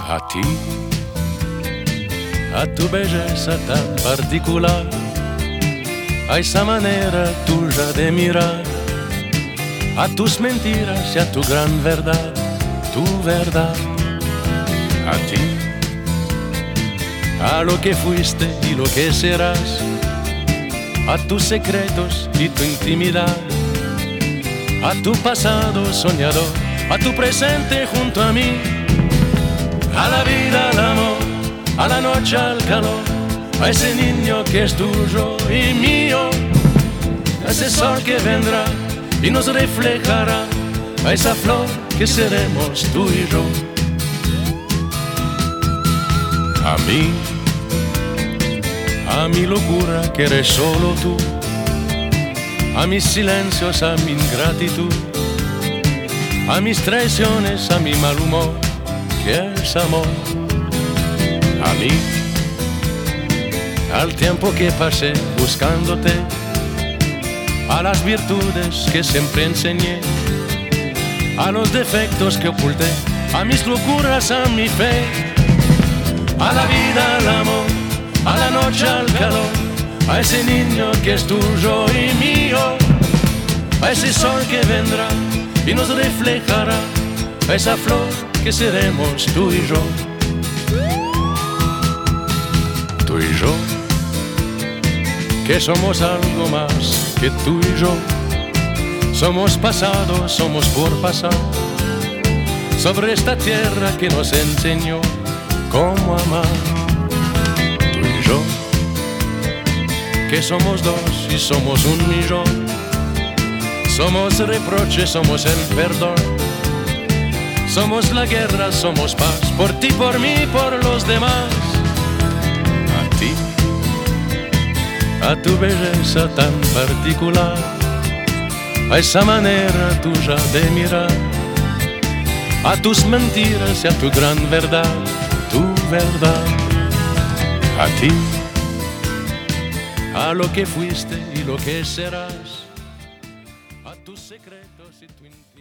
A ti, a tu belleza tan particular, a esa manera tuya de mirar, a tus mentiras y a tu gran verdad, tu verdad. A ti, a lo que fuiste y lo que serás, a tus secretos y tu intimidad, a tu pasado soñador, a tu presente junto a mí, a la vida, al amor, a la noche, al calor, a ese niño que es tuyo y mío, a ese sol que vendrá y nos reflejará, a esa flor que seremos tú y yo. A mi locura que eres solo tú, a mis silencios, a mi ingratitud, a mis traiciones, a mi mal humor, que es amor. A mí, al tiempo que pasé buscándote, a las virtudes que siempre enseñé, a los defectos que oculté, a mis locuras, a mi fe, a la vida, al amor, a la noche, al calor, a ese niño que es tuyo y mío, a ese sol que vendrá y nos reflejará, a esa flor que seremos tú y yo. Tú y yo, que somos algo más que tú y yo, somos pasado, somos por pasar, sobre esta tierra que nos enseñó cómo amar. Tú y yo, que somos dos y somos un millón, somos reproche, somos el perdón, somos la guerra, somos paz, por ti, por mí, por los demás. A ti, a tu belleza tan particular, a esa manera tuya de mirar, a tus mentiras y a tu gran verdad, tu verdad. A ti, a lo que fuiste y lo que serás, a tus secretos y tu